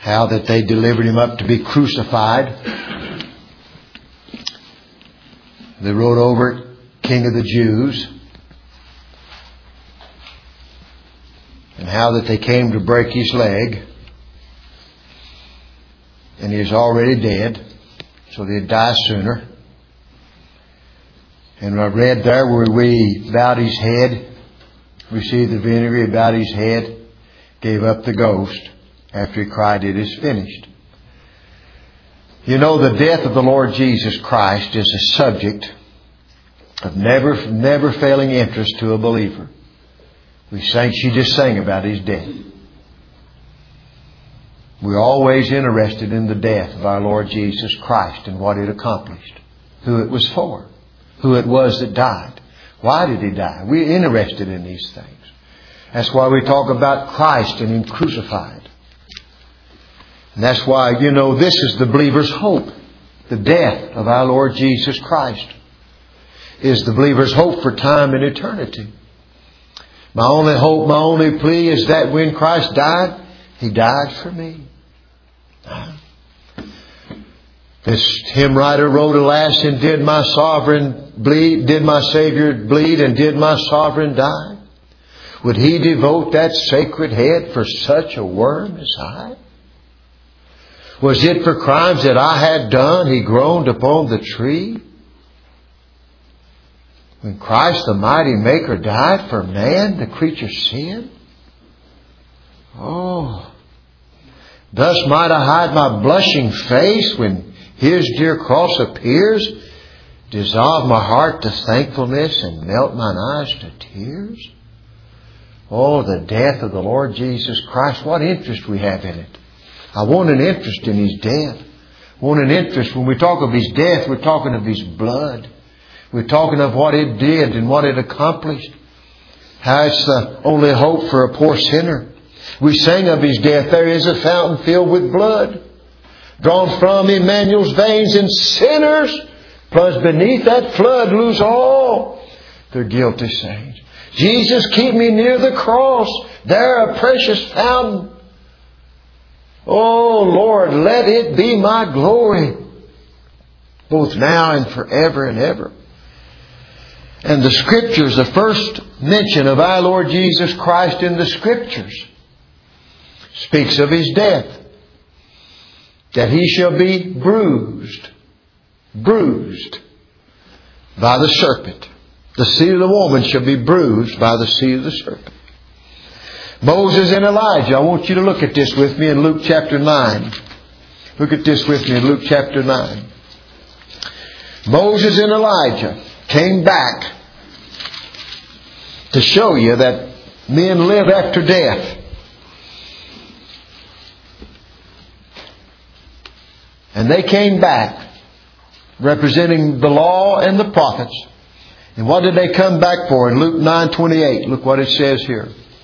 how that they delivered Him up to be crucified. They wrote over it, King of the Jews. And how that they came to break His leg. And He was already dead, so they'd die sooner. And I read there where we bowed His head, received the vinegar, He bowed His head, gave up the ghost after He cried, "It is finished." You know, the death of the Lord Jesus Christ is a subject of never failing interest to a believer. She just sang about His death. We're always interested in the death of our Lord Jesus Christ and what it accomplished, who it was for, who it was that died. Why did He die? We're interested in these things. That's why we talk about Christ and Him crucified. And that's why, this is the believer's hope. The death of our Lord Jesus Christ is the believer's hope for time and eternity. My only hope, my only plea is that when Christ died, He died for me. This hymn writer wrote, "Alas, and did my sovereign bleed, did my Savior bleed, and did my sovereign die? Would He devote that sacred head for such a worm as I? Was it for crimes that I had done He groaned upon the tree? When Christ the mighty Maker died for man, the creature's sin? Oh, thus might I hide my blushing face when His dear cross appears, dissolve my heart to thankfulness and melt mine eyes to tears." Oh, the death of the Lord Jesus Christ. What interest we have in it. I want an interest in His death. I want an interest. When we talk of His death, we're talking of His blood. We're talking of what it did and what it accomplished. How it's the only hope for a poor sinner. We sang of His death. There is a fountain filled with blood, drawn from Emmanuel's veins, and sinners plunged beneath that flood lose all their guilty stains. Jesus, keep me near the cross, there a precious fountain. Oh Lord, let it be my glory, both now and forever and ever. And the Scriptures, the first mention of our Lord Jesus Christ in the Scriptures, speaks of His death. That He shall be bruised by the serpent. The seed of the woman shall be bruised by the seed of the serpent. Moses and Elijah. I want you to look at this with me in Luke chapter 9. Look at this with me in Luke chapter 9. Moses and Elijah came back to show you that men live after death. And they came back representing the law and the prophets. And what did they come back for? In Luke 9:28, look what it says here.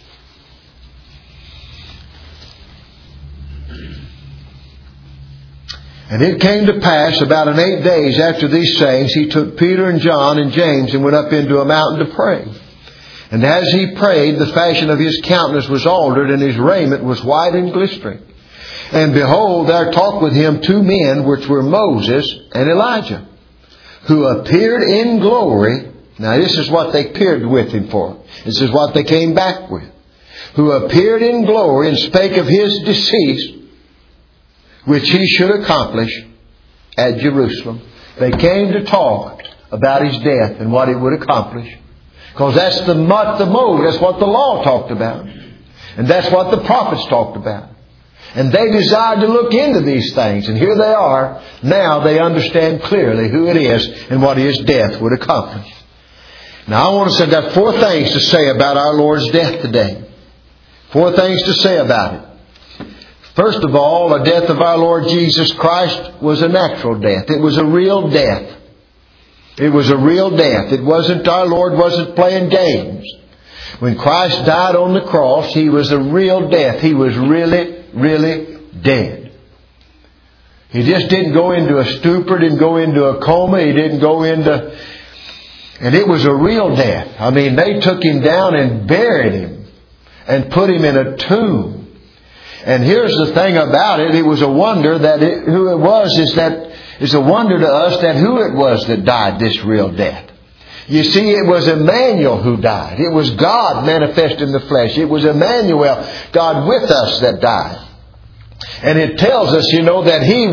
And it came to pass about 8 days after these sayings, He took Peter and John and James and went up into a mountain to pray. And as He prayed, the fashion of His countenance was altered, and His raiment was white and glistering. And behold, there talked with Him 2 men, which were Moses and Elijah, who appeared in glory. Now this is what they appeared with Him for. This is what they came back with. Who appeared in glory and spake of His decease, which He should accomplish at Jerusalem. They came to talk about His death and what He would accomplish. Because that's the mode. That's what the law talked about. And that's what the prophets talked about. And they desired to look into these things. And here they are. Now they understand clearly who it is and what His death would accomplish. Now I want to say, I've got 4 things to say about our Lord's death today. 4 things to say about it. First of all, the death of our Lord Jesus Christ was a natural death. It was a real death. It was a real death. It wasn't, our Lord wasn't playing games. When Christ died on the cross, He was a real death. He was really dead. He just didn't go into a stupor, didn't go into a coma, He didn't go into... And it was a real death. I mean, they took Him down and buried Him and put Him in a tomb. And here's the thing about it. It was a wonder that who it was is a wonder to us that who it was that died this real death. You see, it was Emmanuel who died. It was God manifest in the flesh. It was Emmanuel, God with us, that died. And it tells us, that He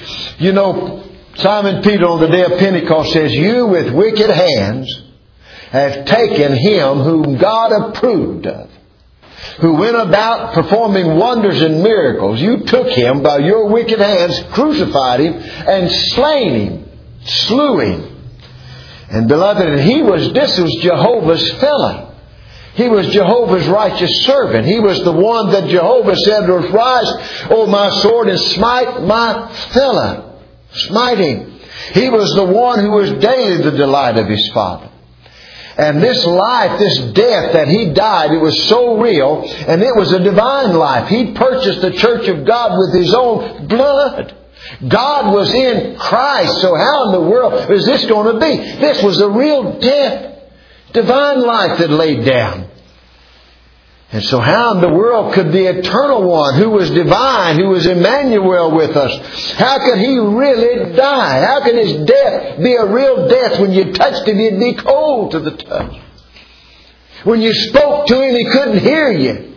Simon Peter on the day of Pentecost says, "You with wicked hands have taken Him whom God approved of, who went about performing wonders and miracles. You took Him by your wicked hands, crucified Him, and slew Him. And beloved, this was Jehovah's fellow. He was Jehovah's righteous servant. He was the one that Jehovah said was, "Rise, O my sword, and smite my fellow." Smite him. He was the one who was daily the delight of His Father. And this life, this death that He died, it was so real, and it was a divine life. He purchased the church of God with His own blood. God was in Christ, so how in the world is this going to be? This was a real death, divine life that laid down. And so how in the world could the Eternal One, who was divine, who was Emmanuel with us, how could He really die? How could His death be a real death? When you touched Him, He'd be cold to the touch. When you spoke to Him, He couldn't hear you.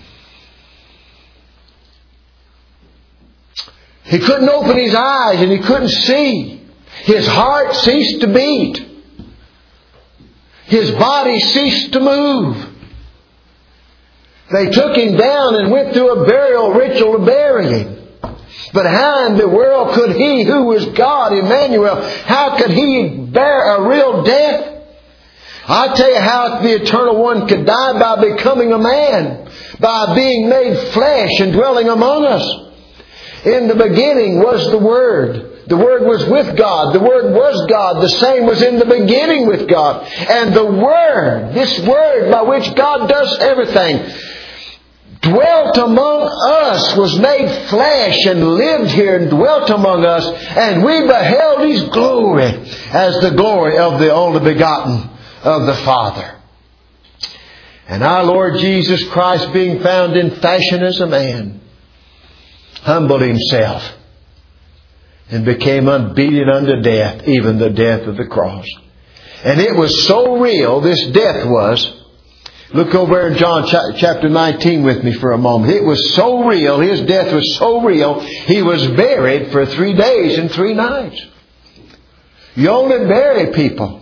He couldn't open His eyes and He couldn't see. His heart ceased to beat. His body ceased to move. They took Him down and went through a burial ritual to bury Him. But how in the world could He, who was God, Emmanuel, how could He bear a real death? I tell you how the Eternal One could die: by becoming a man, by being made flesh and dwelling among us. In the beginning was the Word. The Word was with God. The Word was God. The same was in the beginning with God. And the Word, this Word by which God does everything, dwelt among us, was made flesh and lived here and dwelt among us. And we beheld His glory as the glory of the only begotten of the Father. And our Lord Jesus Christ, being found in fashion as a man, humbled Himself and became obedient unto death, even the death of the cross. And it was so real, this death was. Look over in John chapter 19 with me for a moment. It was so real, His death was so real, He was buried for 3 days and 3 nights. You only bury people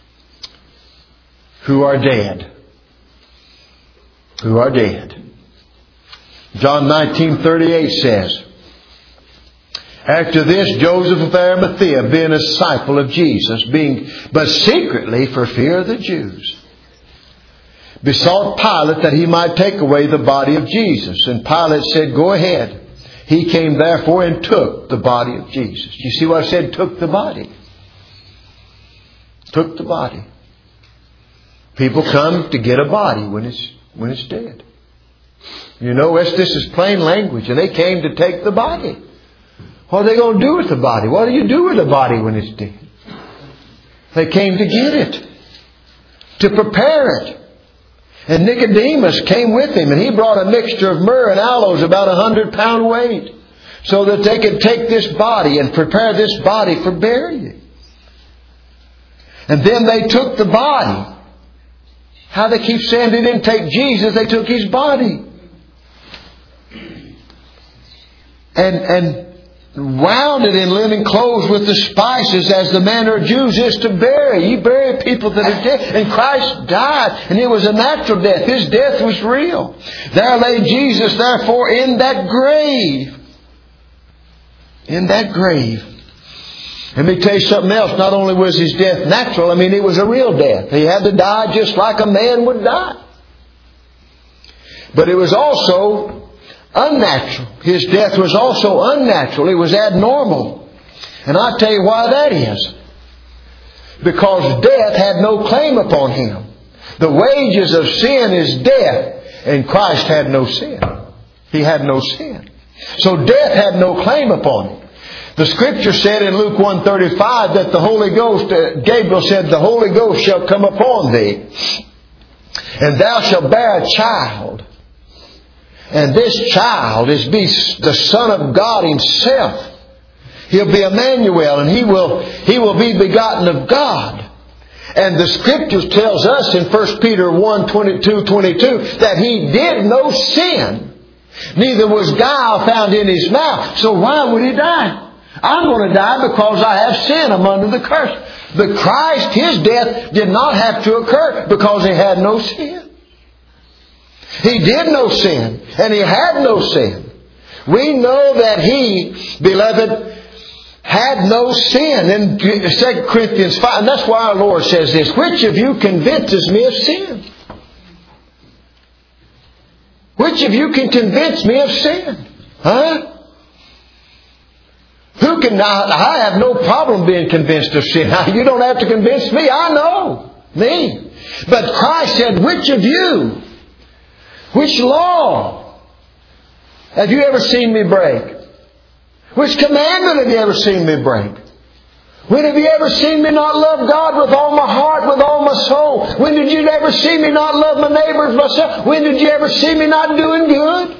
who are dead. Who are dead. John 19:38 says, "After this, Joseph of Arimathea, being a disciple of Jesus, but secretly for fear of the Jews, besought Pilate that he might take away the body of Jesus. And Pilate said, Go ahead. He came therefore and took the body of Jesus." You see what I said? Took the body. Took the body. People come to get a body when it's dead. This is plain language. And they came to take the body. What are they going to do with the body? What do you do with the body when it's dead? They came to get it. To prepare it. And Nicodemus came with him. And he brought a mixture of myrrh and aloes, about 100-pound weight, so that they could take this body and prepare this body for burying. And then they took the body. How they keep saying they didn't take Jesus, they took His body. And wound it in linen clothes with the spices, as the manner of Jews is to bury. You bury people that are dead. And Christ died, and it was a natural death. His death was real. There lay Jesus, therefore, in that grave. In that grave. Let me tell you something else. Not only was His death natural, it was a real death. He had to die just like a man would die. But it was also unnatural. His death was also unnatural. It was abnormal. And I'll tell you why that is. Because death had no claim upon Him. The wages of sin is death. And Christ had no sin. He had no sin. So death had no claim upon Him. The Scripture said in Luke 1:35 that the Holy Ghost, Gabriel said, "The Holy Ghost shall come upon thee, and thou shalt bear a child, And this child is be the Son of God Himself. He'll be Emmanuel, and He will be begotten of God. And the Scriptures tells us in 1 Peter 1:22 that He did no sin, neither was guile found in His mouth. So why would He die? I'm going to die because I have sin. I'm under the curse. But Christ, His death did not have to occur because He had no sin. He did no sin, and He had no sin. We know that He, beloved, had no sin in 2 Corinthians 5. And that's why our Lord says this. Which of you convinces me of sin? Which of you can convince me of sin? Huh? Who can? I have no problem being convinced of sin. You don't have to convince me. I know. Me. But Christ said, which of you? Which law have you ever seen me break? Which commandment have you ever seen me break? When have you ever seen me not love God with all my heart, with all my soul? When did you ever see me not love my neighbor as myself? When did you ever see me not doing good?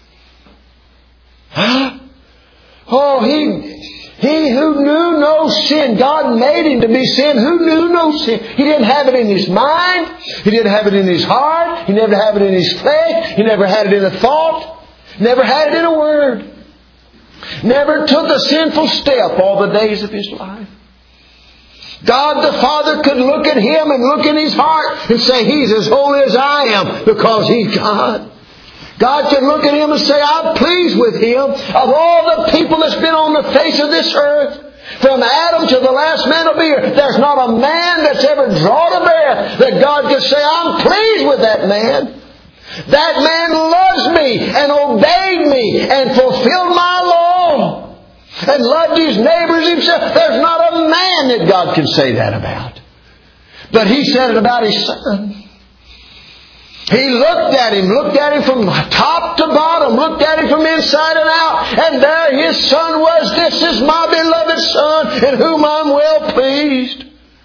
Huh? Oh, He who knew no sin, God made Him to be sin, who knew no sin. He didn't have it in His mind. He didn't have it in His heart. He never had it in His flesh. He never had it in a thought. Never had it in a word. Never took a sinful step all the days of His life. God the Father could look at Him and look in His heart and say, He's as holy as I am because He's God. God could look at Him and say, I'm pleased with Him. Of all the people that's been on the face of this earth, from Adam to the last man will be here, there's not a man that's ever drawn a breath that God could say, I'm pleased with that man. That man loves me and obeyed me and fulfilled my law and loved his neighbors himself. There's not a man that God can say that about. But He said it about His Son. He looked at him from top to bottom, looked at Him from inside and out, and there His Son was. This is my beloved Son in whom I'm well pleased.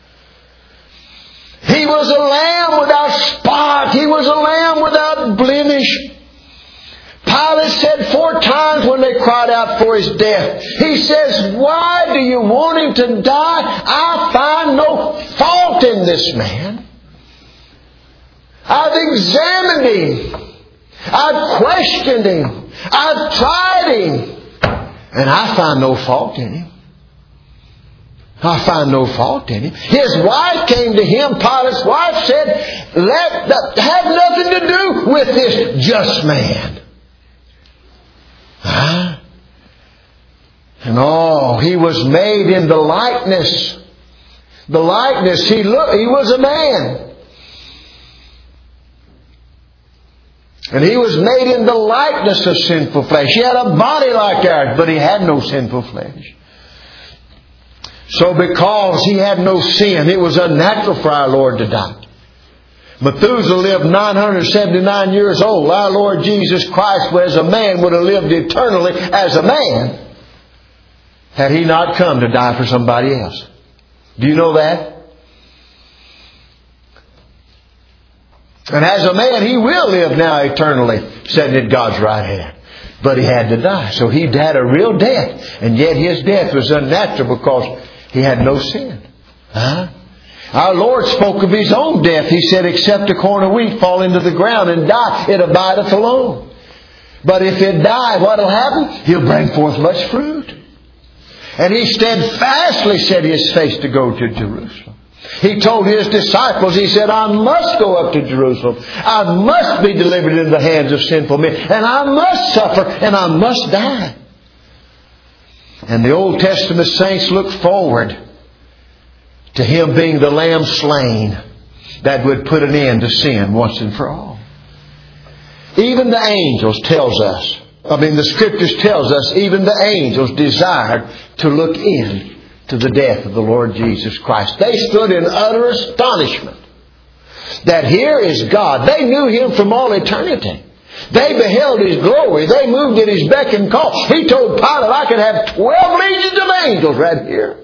He was a lamb without spot. He was a lamb without blemish. Pilate said 4 times when they cried out for His death, he says, why do you want Him to die? I find no fault in this man. I've examined Him. I've questioned Him. I've tried Him. And I find no fault in Him. I find no fault in Him. His wife came to Him. Pilate's wife said, have nothing to do with this just man. Huh? And He was made in the likeness. The likeness. He was a man. And He was made in the likeness of sinful flesh. He had a body like ours, but He had no sinful flesh. So because He had no sin, it was unnatural for our Lord to die. Methuselah lived 979 years old. Our Lord Jesus Christ, as a man, would have lived eternally as a man had He not come to die for somebody else. Do you know that? And as a man, He will live now eternally, sitting at God's right hand. But He had to die. So He had a real death. And yet His death was unnatural because He had no sin. Huh? Our Lord spoke of His own death. He said, except a corn of wheat fall into the ground and die, it abideth alone. But if it die, what will happen? He'll bring forth much fruit. And He steadfastly set His face to go to Jerusalem. He told His disciples, He said, I must go up to Jerusalem. I must be delivered into the hands of sinful men. And I must suffer and I must die. And the Old Testament saints look forward to Him being the Lamb slain that would put an end to sin once and for all. Even the angels the Scriptures tells us, even the angels desired to look in to the death of the Lord Jesus Christ. They stood in utter astonishment that here is God. They knew Him from all eternity. They beheld His glory. They moved at His beck and call. He told Pilate, I could have 12 legions of angels right here.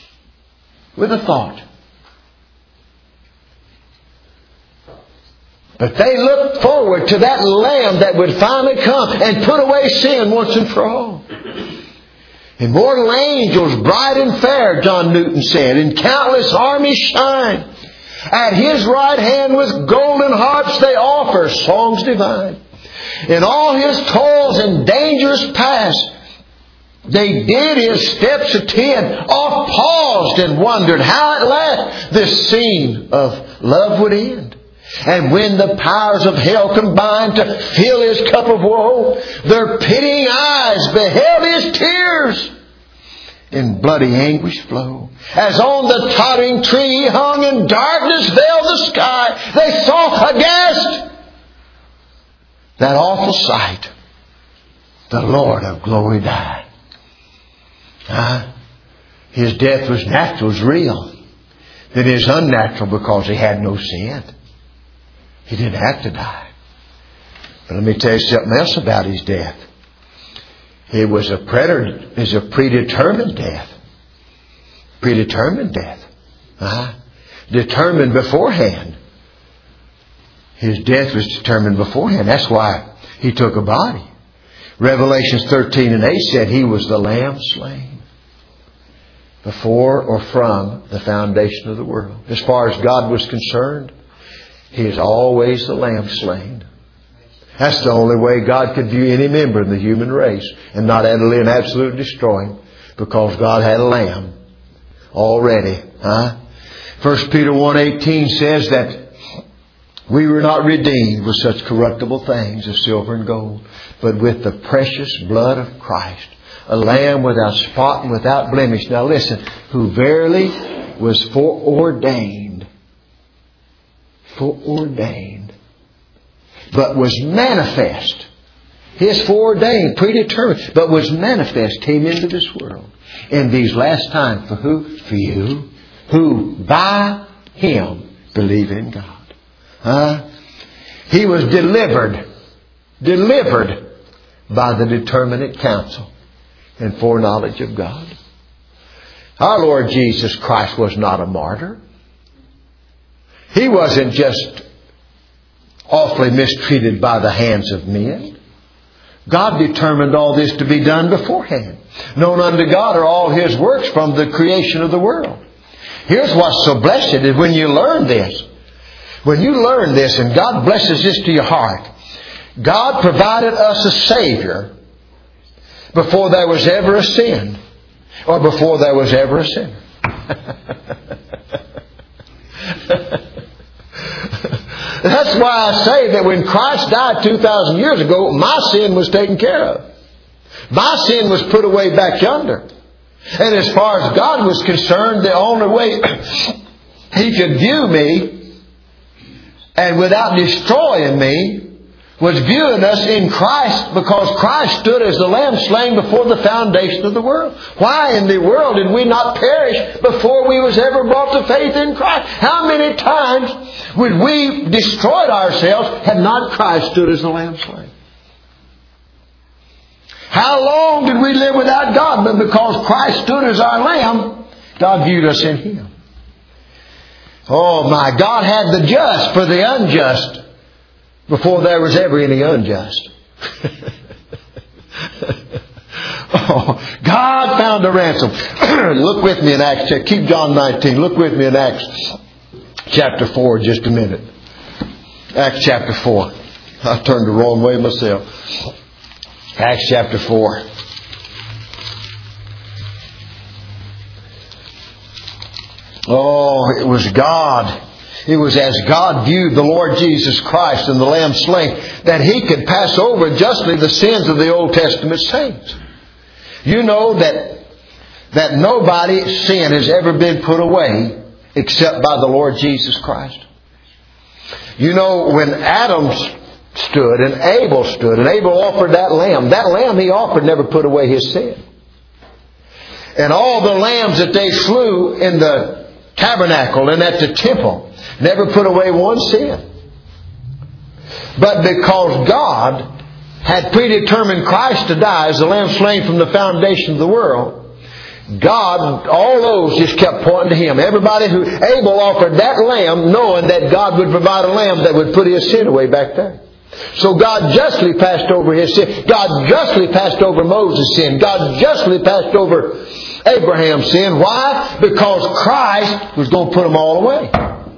With a thought. But they looked forward to that Lamb that would finally come and put away sin once and for all. Immortal angels, bright and fair, John Newton said, in countless armies shine. At His right hand with golden harps they offer songs divine. In all His toils and dangers past, they did His steps attend, oft paused and wondered how at last this scene of love would end. And when the powers of hell combined to fill His cup of woe, their pitying eyes beheld His tears in bloody anguish flow. As on the tottering tree hung in darkness veiled the sky, they saw aghast that awful sight, the Lord of glory die. His death was natural, was real. Then it is unnatural because He had no sin. He didn't have to die. But let me tell you something else about His death. It was a predetermined death. Predetermined death. Determined beforehand. His death was determined beforehand. That's why He took a body. Revelations 13:8 said He was the Lamb slain before or from the foundation of the world. As far as God was concerned, He is always the Lamb slain. That's the only way God could view any member of the human race and not utterly and absolutely destroy him, because God had a lamb already. 1 Peter 1:18 says that we were not redeemed with such corruptible things as silver and gold, but with the precious blood of Christ, a lamb without spot and without blemish. Now listen, who verily was foreordained, but was manifest. His foreordained, predetermined, but was manifest, came into this world in these last times. For who? For you, who by Him believe in God. He was delivered by the determinate counsel and foreknowledge of God. Our Lord Jesus Christ was not a martyr. He wasn't just awfully mistreated by the hands of men. God determined all this to be done beforehand. Known unto God are all His works from the creation of the world. Here's what's so blessed is when you learn this. When you learn this and God blesses this to your heart, God provided us a Savior before there was ever a sin, or before there was ever a sinner. That's why I say that when Christ died 2,000 years ago, my sin was taken care of. My sin was put away back yonder. And as far as God was concerned, the only way He could view me and without destroying me was viewing us in Christ, because Christ stood as the Lamb slain before the foundation of the world. Why in the world did we not perish before we was ever brought to faith in Christ? How many times would we destroyed ourselves had not Christ stood as the Lamb slain? How long did we live without God? But because Christ stood as our Lamb, God viewed us in Him. Oh my, God had the just for the unjust before there was ever any unjust. Oh, God found a ransom. Look with me in Acts. Keep John 19. Look with me in Acts chapter 4 just a minute. Acts chapter 4. I turned the wrong way myself. Acts chapter 4. Oh, it was God. It was as God viewed the Lord Jesus Christ and the Lamb slain that He could pass over justly the sins of the Old Testament saints. You know that nobody's sin has ever been put away except by the Lord Jesus Christ. You know, when Adam stood and Abel offered that lamb he offered never put away his sin. And all the lambs that they slew in the tabernacle and at the temple never put away one sin. But because God had predetermined Christ to die as the Lamb slain from the foundation of the world, God, all those just kept pointing to Him. Everybody who, Abel offered that lamb knowing that God would provide a lamb that would put his sin away back there. So God justly passed over his sin. God justly passed over Moses' sin. God justly passed over Abraham's sin. Why? Because Christ was going to put them all away.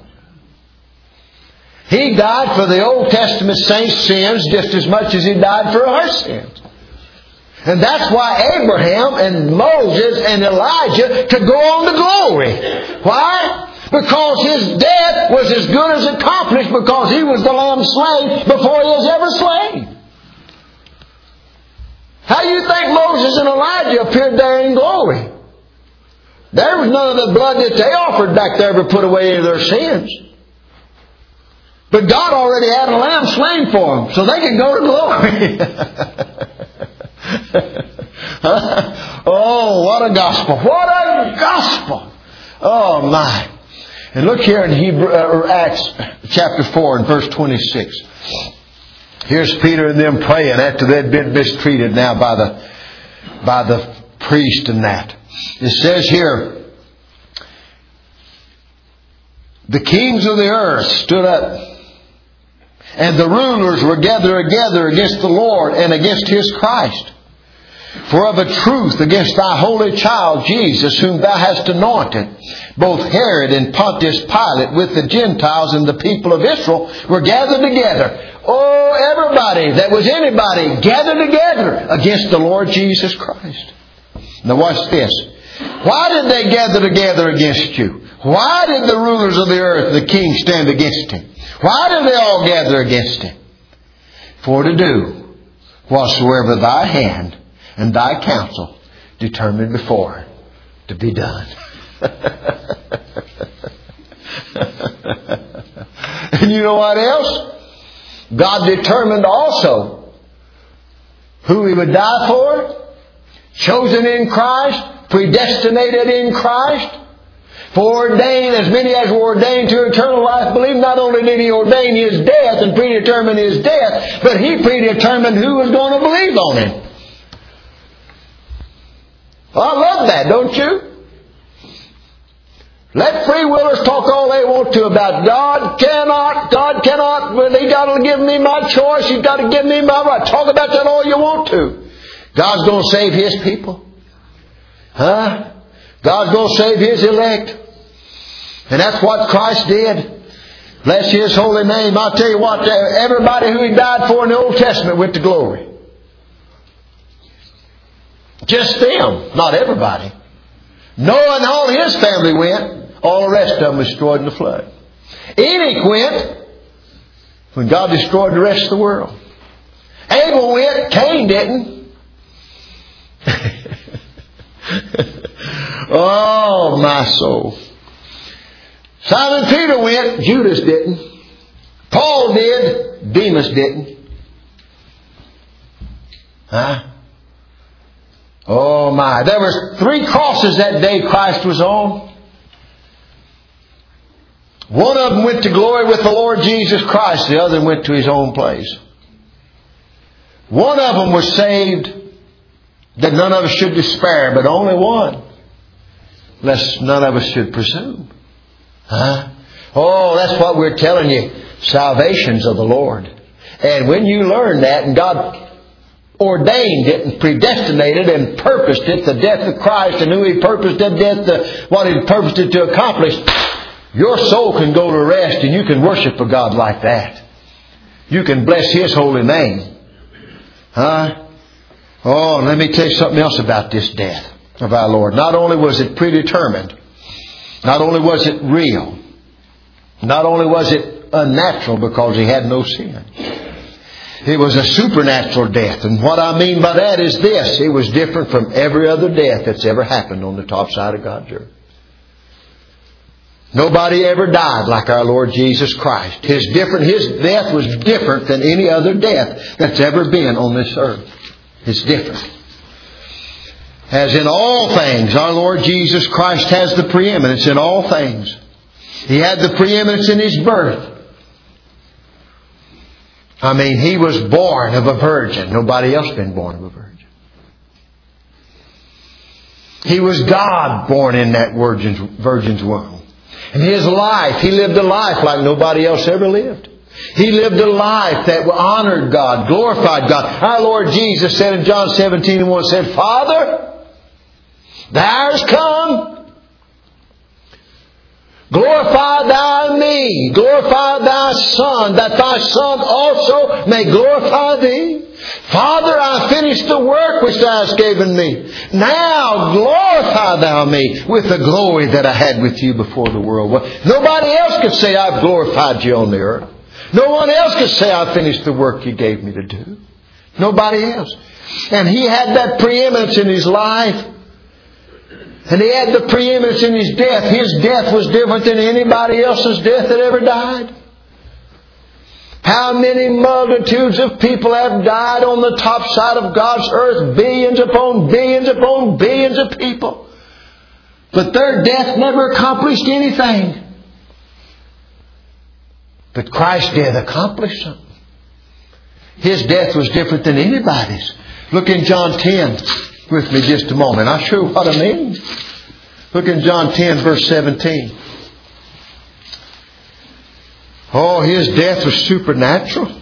He died for the Old Testament saints' sins just as much as He died for our sins. And that's why Abraham and Moses and Elijah could go on to glory. Why? Because his death was as good as accomplished because he was the lamb slain before he was ever slain. How do you think Moses and Elijah appeared there in glory? There was none of the blood that they offered back there to put away any of their sins. But God already had a lamb slain for them, so they could go to glory. Oh, what a gospel. What a gospel. Oh, my. And look here in Acts chapter 4 and verse 26. Here's Peter and them praying after they'd been mistreated now by the priest and that. It says here, the kings of the earth stood up, and the rulers were gathered together against the Lord and against His Christ. For of a truth against thy holy child Jesus, whom thou hast anointed, both Herod and Pontius Pilate with the Gentiles and the people of Israel were gathered together. Oh, everybody that was anybody gathered together against the Lord Jesus Christ. Now watch this. Why did they gather together against you? Why did the rulers of the earth, the kings, stand against Him? Why did they all gather against Him? For to do whatsoever thy hand and thy counsel determined before to be done. And you know what else? God determined also who He would die for, chosen in Christ, predestinated in Christ, foreordained as many as were ordained to eternal life. Believe not only did He ordain His death and predetermine His death, but He predetermined who was going to believe on Him. Well, I love that, don't you? Let free willers talk all they want to about God cannot, but He got to give me my choice. He's got to give me my right. Talk about that all you want to. God's going to save His people. Huh? God's going to save His elect. And that's what Christ did. Bless His holy name. I'll tell you what, everybody who He died for in the Old Testament went to glory. Just them, not everybody. Noah and all his family went. All the rest of them was destroyed in the flood. Enoch went when God destroyed the rest of the world. Abel went, Cain didn't. Oh, my soul. Simon Peter went, Judas didn't. Paul did, Demas didn't. Huh? Oh my. There were 3 crosses that day Christ was on. One of them went to glory with the Lord Jesus Christ. The other went to His own place. One of them was saved that none of us should despair, but only one, lest none of us should presume. Huh? Oh, that's what we're telling you. Salvation's of the Lord. And when you learn that, and God ordained it and predestinated and purposed it, the death of Christ, and who He purposed that death, what He purposed it to accomplish, your soul can go to rest and you can worship a God like that. You can bless His holy name. Huh? Oh, let me tell you something else about this death of our Lord. Not only was it predetermined, not only was it real, not only was it unnatural because He had no sin. It was a supernatural death. And what I mean by that is this. It was different from every other death that's ever happened on the top side of God's earth. Nobody ever died like our Lord Jesus Christ. His death was different than any other death that's ever been on this earth. It's different. As in all things, our Lord Jesus Christ has the preeminence in all things. He had the preeminence in His birth. I mean, He was born of a virgin. Nobody else been born of a virgin. He was God born in that virgin's womb. And His life, He lived a life like nobody else ever lived. He lived a life that honored God, glorified God. Our Lord Jesus said in John 17:1, said, Father, the hour has come. Glorify Thou me. Glorify Thy Son, that Thy Son also may glorify Thee. Father, I finished the work which Thou hast given me. Now glorify Thou me with the glory that I had with You before the world. Well, nobody else could say I've glorified You on the earth. No one else could say I finished the work You gave me to do. Nobody else. And He had that preeminence in His life. And He had the preeminence in His death. His death was different than anybody else's death that ever died. How many multitudes of people have died on the top side of God's earth? Billions upon billions upon billions of people. But their death never accomplished anything. But Christ's death accomplished something. His death was different than anybody's. Look in John 10 with me just a moment. I'll show you what I mean. Look in John 10 verse 17. Oh, His death was supernatural.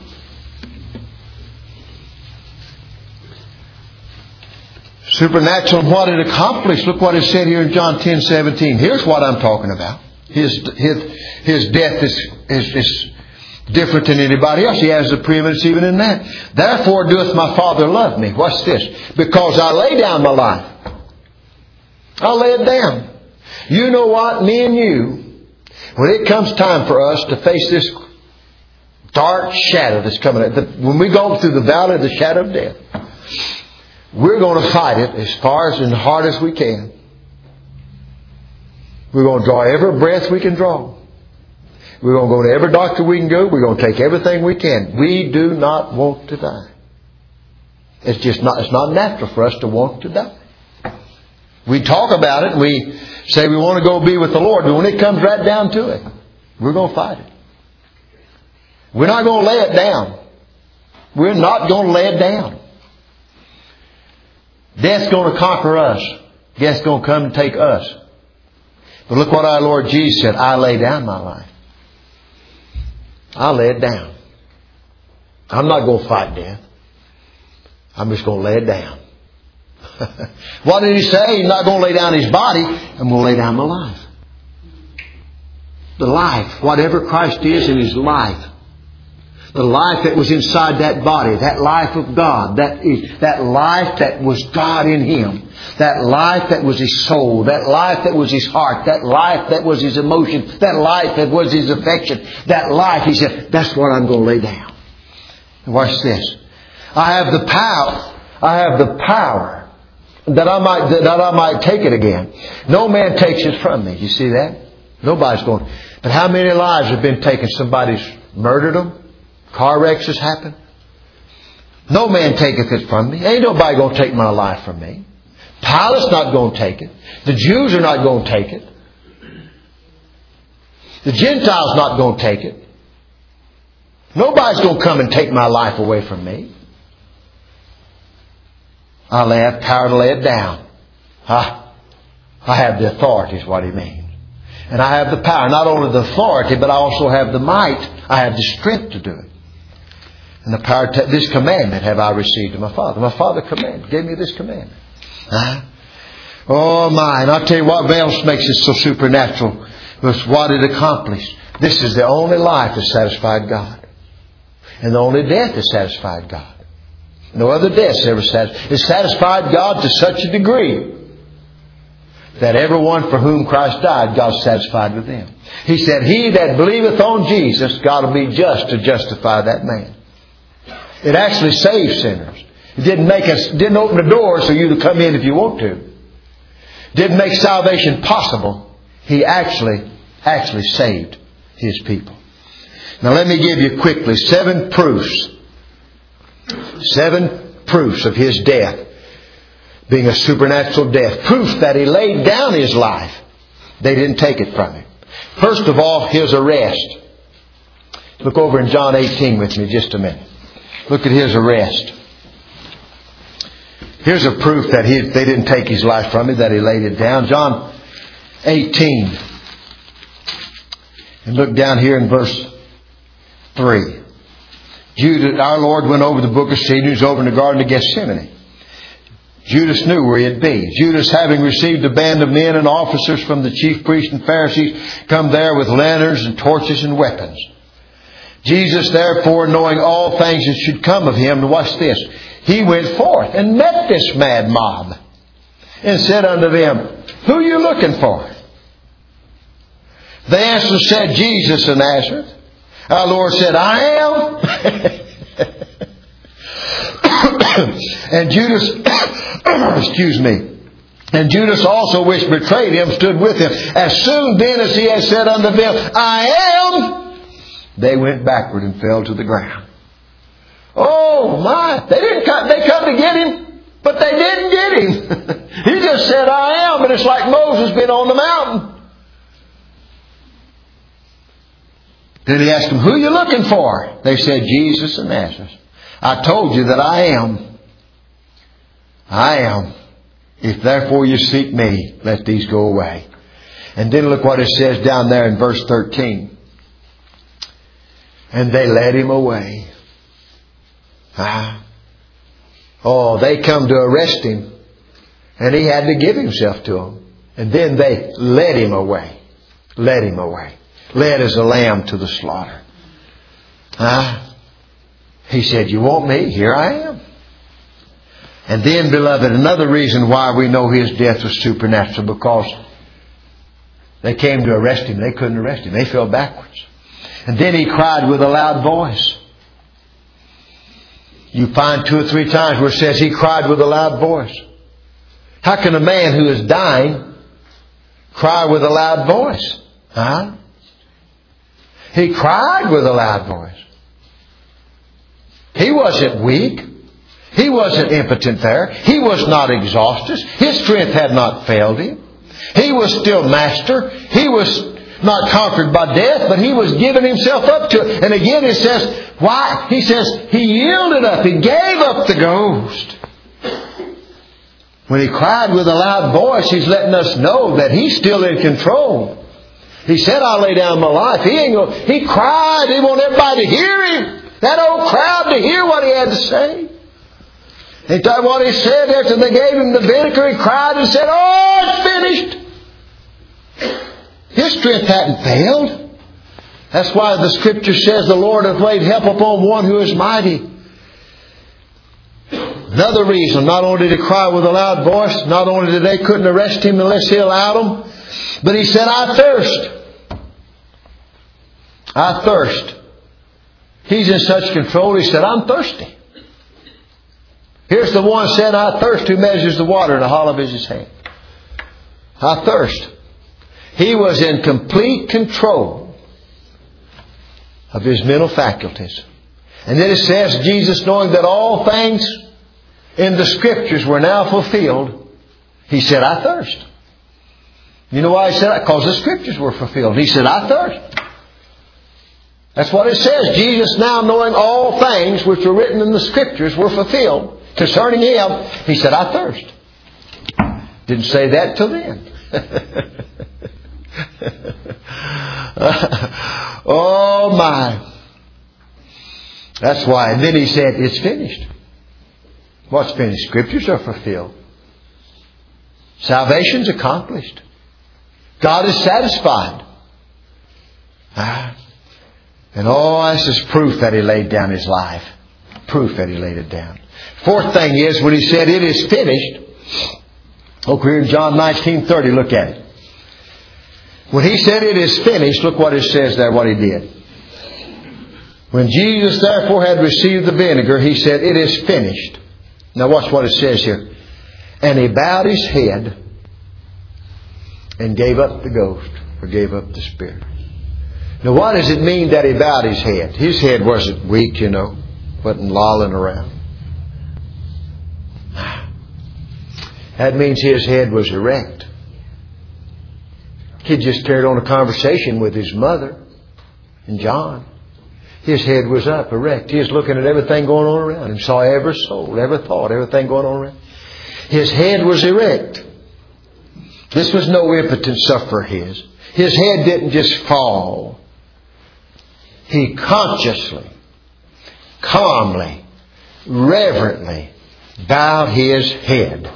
Supernatural in what it accomplished. Look what it said here in John 10:17. Here's what I'm talking about. His death is different than anybody else. He has the preeminence even in that. Therefore doeth my Father love me. What's this? Because I lay down my life. I'll lay it down. You know what? Me and you, when it comes time for us to face this dark shadow that's coming up, when we go through the valley of the shadow of death, we're going to fight it as far as and hard as we can. We're going to draw every breath we can draw. We're going to go to every doctor we can go. We're going to take everything we can. We do not want to die. It's not natural for us to want to die. We talk about it and we say we want to go be with the Lord. But when it comes right down to it, we're going to fight it. We're not going to lay it down. We're not going to lay it down. Death's going to conquer us. Death's going to come and take us. But look what our Lord Jesus said. I lay down my life. I lay it down. I'm not going to fight death. I'm just going to lay it down. What did He say? He's not going to lay down His body. I'm going to lay down my life. The life, whatever Christ is in His life. The life that was inside that body. That life of God. That life that was God in Him. That life that was His soul. That life that was His heart. That life that was His emotion. That life that was His affection. That life, He said, that's what I'm going to lay down. And watch this. I have the power. I have the power that I might take it again. No man takes it from me. You see that? Nobody's going. But how many lives have been taken? Somebody's murdered them. Car wrecks has happened. No man taketh it from me. Ain't nobody going to take my life from me. Pilate's not going to take it. The Jews are not going to take it. The Gentiles not going to take it. Nobody's going to come and take my life away from me. I have power to lay it down. I have the authority is what He means. And I have the power. Not only the authority, but I also have the might. I have the strength to do it. And the power to this commandment have I received of my Father. My Father gave me this commandment. Oh my. And I'll tell you what else makes it so supernatural was what it accomplished. This is the only life that satisfied God. And the only death that satisfied God. No other death's ever satisfied. It satisfied God to such a degree that everyone for whom Christ died, God's satisfied with them. He said, He that believeth on Jesus, God will be just to justify that man. It actually saves sinners. It didn't open the door so you to come in if you want to. Didn't make salvation possible. He actually saved His people. Now let me give you quickly 7 proofs. 7 proofs of His death being a supernatural death. Proof that He laid down His life. They didn't take it from Him. First of all, His arrest. Look over in John 18 with me just a minute. Look at His arrest. Here's a proof that they didn't take His life from Him, that He laid it down. John 18. And look down here in verse 3. Judas, our Lord went over the brook of Cedar. He was over in the Garden of Gethsemane. Judas knew where he'd be. Judas, having received a band of men and officers from the chief priests and Pharisees, come there with lanterns and torches and weapons. Jesus, therefore, knowing all things that should come of Him, and watch this, He went forth and met this mad mob and said unto them, Who are you looking for? They answered and said, Jesus of Nazareth. Our Lord said, I am. And Judas, and Judas also, which betrayed Him, stood with Him. As soon then as He had said unto them, I am, they went backward and fell to the ground. Oh my! They come to get Him, but they didn't get Him. He just said, I am, and it's like Moses been on the mountain. Then He asked them, Who are you looking for? They said, Jesus of Nazareth. I told you that I am. I am. If therefore you seek Me, let these go away. And then look what it says down there in verse 13. And they led Him away. Oh, they come to arrest Him. And He had to give Himself to them. And then they led Him away. Led Him away. Led as a lamb to the slaughter. He said, You want Me? Here I am. And then, beloved, another reason why we know His death was supernatural, because they came to arrest Him. They couldn't arrest Him. They fell backwards. And then He cried with a loud voice. You find 2 or 3 times where it says He cried with a loud voice. How can a man who is dying cry with a loud voice? He cried with a loud voice. He wasn't weak. He wasn't impotent there. He was not exhausted. His strength had not failed Him. He was still master. He was not conquered by death, but He was giving Himself up to it. And again it says, why? He says He yielded up. He gave up the ghost. When He cried with a loud voice, He's letting us know that He's still in control. He said, I'll lay down my life. He cried. He wanted everybody to hear Him. That old crowd to hear what He had to say. And what He said after they gave Him the vinegar, He cried and said, Oh, it's finished. His strength hadn't failed. That's why the Scripture says the Lord hath laid help upon one who is mighty. Another reason, not only did He cry with a loud voice, not only did they couldn't arrest Him unless He allowed them, but He said, I thirst. I thirst. He's in such control, He said, I'm thirsty. Here's the one said, I thirst, who measures the water in the hollow of His hand. I thirst. He was in complete control of His mental faculties. And then it says, Jesus, knowing that all things in the Scriptures were now fulfilled, He said, I thirst. You know why He said that? Because the Scriptures were fulfilled. He said, I thirst. That's what it says. Jesus, now knowing all things which were written in the Scriptures were fulfilled concerning Him, He said, I thirst. Didn't say that till then. Oh my. That's why. And then He said, it's finished. What's finished? Scriptures are fulfilled. Salvation's accomplished. God is satisfied. And this is proof that He laid down His life. Proof that He laid it down. Fourth thing is, when He said it is finished, look here in John 19:30, look at it. When He said it is finished, look what it says there, what He did. When Jesus therefore had received the vinegar, He said, it is finished. Now watch what it says here. And He bowed His head and gave up the ghost, or gave up the spirit. Now what does it mean that He bowed His head? His head wasn't weak, wasn't lolling around. That means His head was erect. He just carried on a conversation with His mother and John. His head was up, erect. He was looking at everything going on around him. Saw every soul, every thought, everything going on around. His head was erect. This was no impotent sufferer his. His head didn't just fall. He consciously, calmly, reverently bowed his head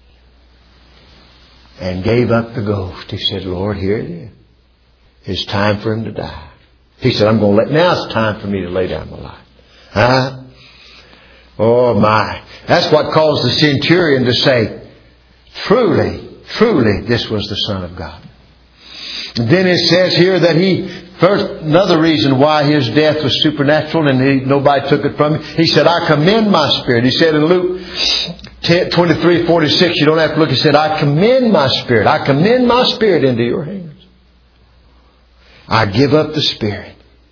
and gave up the ghost. He said, Lord, here it is. It's time for him to die. He said, now it's time for me to lay down my life. Huh? Oh my. That's what caused the centurion to say, truly, truly, this was the Son of God. And then it says here that another reason why his death was supernatural and nobody took it from him. He said, I commend my spirit. He said in Luke 23:46, you don't have to look. He said, I commend my spirit. I commend my spirit into your hands. I give up the spirit.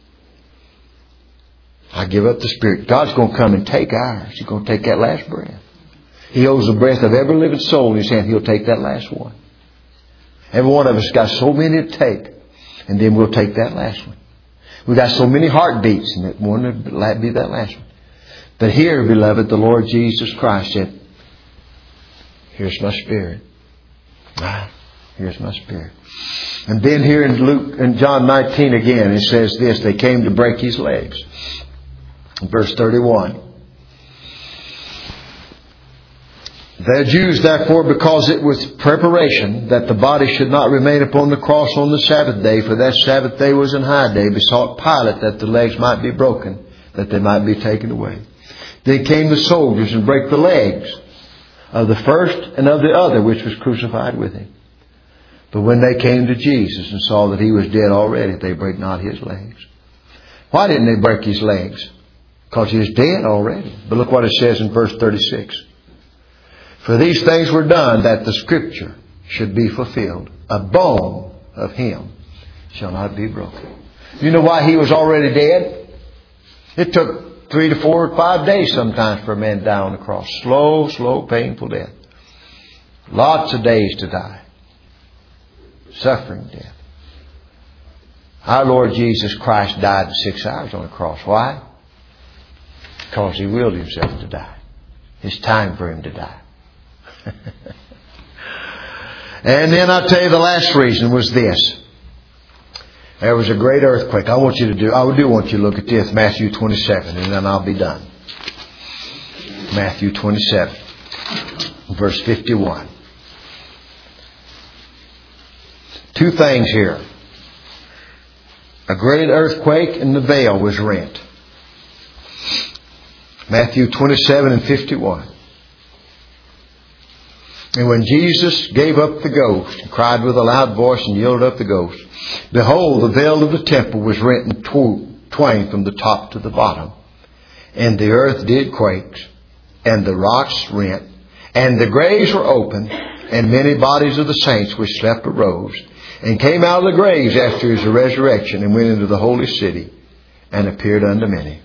I give up the spirit. God's going to come and take ours. He's going to take that last breath. He holds the breath of every living soul in His hand. He'll take that last one. Every one of us got so many to take. And then we'll take that last one. We've got so many heartbeats. And that one will be that last one. But here, beloved, the Lord Jesus Christ said, here's my spirit. Here's my spirit. And then here in John 19 again, it says this. They came to break His legs. Verse 31. The Jews, therefore, because it was preparation that the body should not remain upon the cross on the Sabbath day, for that Sabbath day was an high day, besought Pilate that the legs might be broken, that they might be taken away. Then came the soldiers and brake the legs of the first and of the other, which was crucified with Him. But when they came to Jesus and saw that He was dead already, they brake not His legs. Why didn't they break His legs? Because He was dead already. But look what it says in verse 36. For these things were done that the Scripture should be fulfilled. A bone of Him shall not be broken. You know why He was already dead? It took 3 to 4 or 5 days sometimes for a man to die on the cross. Slow, painful death. Lots of days to die. Suffering death. Our Lord Jesus Christ died in 6 hours on the cross. Why? Because He willed Himself to die. It's time for Him to die. And then I'll tell you the last reason was this. There was a great earthquake. I do want you to look at this, Matthew 27, and then I'll be done. Matthew 27, verse 51. 2 things here. A great earthquake and the veil was rent. Matthew 27 and 51. And when Jesus gave up the ghost and cried with a loud voice and yielded up the ghost, behold, the veil of the temple was rent in twain from the top to the bottom. And the earth did quake, and the rocks rent, and the graves were opened, and many bodies of the saints which slept arose, and came out of the graves after His resurrection, and went into the holy city, and appeared unto many.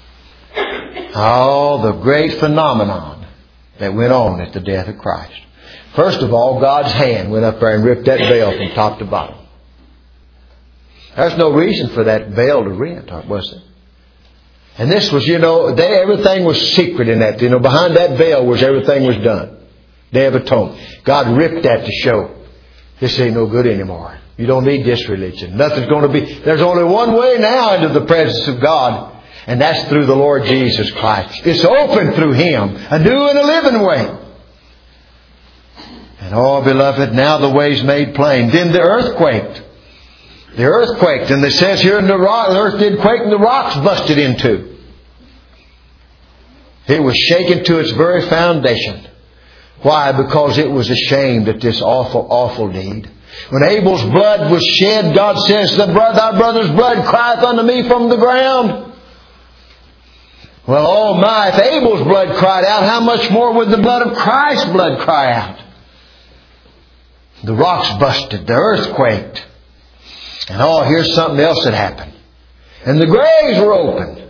Oh, the great phenomenon that went on at the death of Christ. First of all, God's hand went up there and ripped that veil from top to bottom. There's no reason for that veil to rent, was there? And this was, everything was secret in that. Behind that veil was everything was done. Day of Atonement. God ripped that to show this ain't no good anymore. You don't need this religion. Nothing's going to be. There's only one way now into the presence of God. And that's through the Lord Jesus Christ. It's open through Him. A new and a living way. And oh, beloved, now the way's made plain. Then the earth quaked. The earth quaked. And it says here, the earth did quake and the rocks busted into. It was shaken to its very foundation. Why? Because it was ashamed at this awful, awful deed. When Abel's blood was shed, God says, thy brother's blood crieth unto me from the ground. Well, oh my, if Abel's blood cried out, how much more would the blood of Christ's blood cry out? The rocks busted. The earth quaked. And oh, here's something else that happened. And the graves were opened.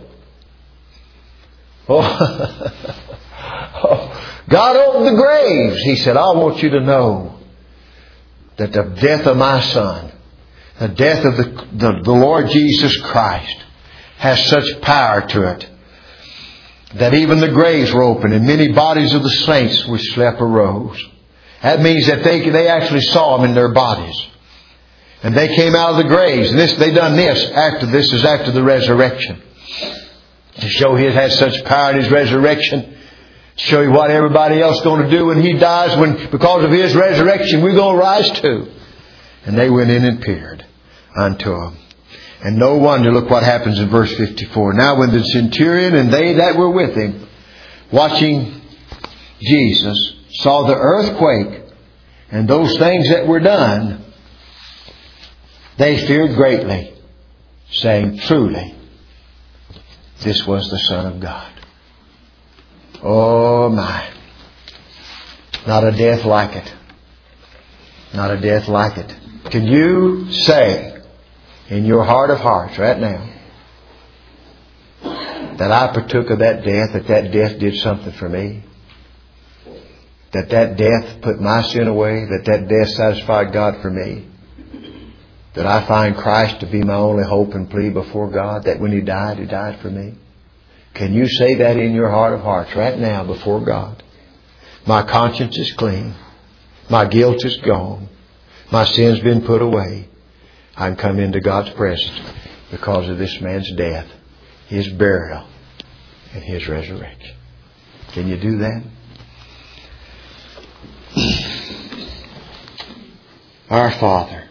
God opened the graves. He said, I want you to know that the death of my Son, the death of the Lord Jesus Christ, has such power to it that even the graves were open and many bodies of the saints which slept arose. That means that they actually saw them in their bodies. And they came out of the graves. And they done this is after the resurrection. To show He has had such power in His resurrection. To show you what everybody else is going to do when He dies. Because of His resurrection, we're going to rise too. And they went in and peered unto Him. And no wonder, look what happens in verse 54. Now when the centurion and they that were with him, watching Jesus, saw the earthquake and those things that were done, they feared greatly, saying, truly, this was the Son of God. Oh my. Not a death like it. Not a death like it. Can you say in your heart of hearts right now that I partook of that death, that death did something for me? That death put my sin away, that death satisfied God for me? That I find Christ to be my only hope and plea before God, that when He died for me? Can you say that in your heart of hearts right now before God? My conscience is clean. My guilt is gone. My sin's been put away. I can come into God's presence because of this man's death, His burial, and His resurrection. Can you do that? Our Father,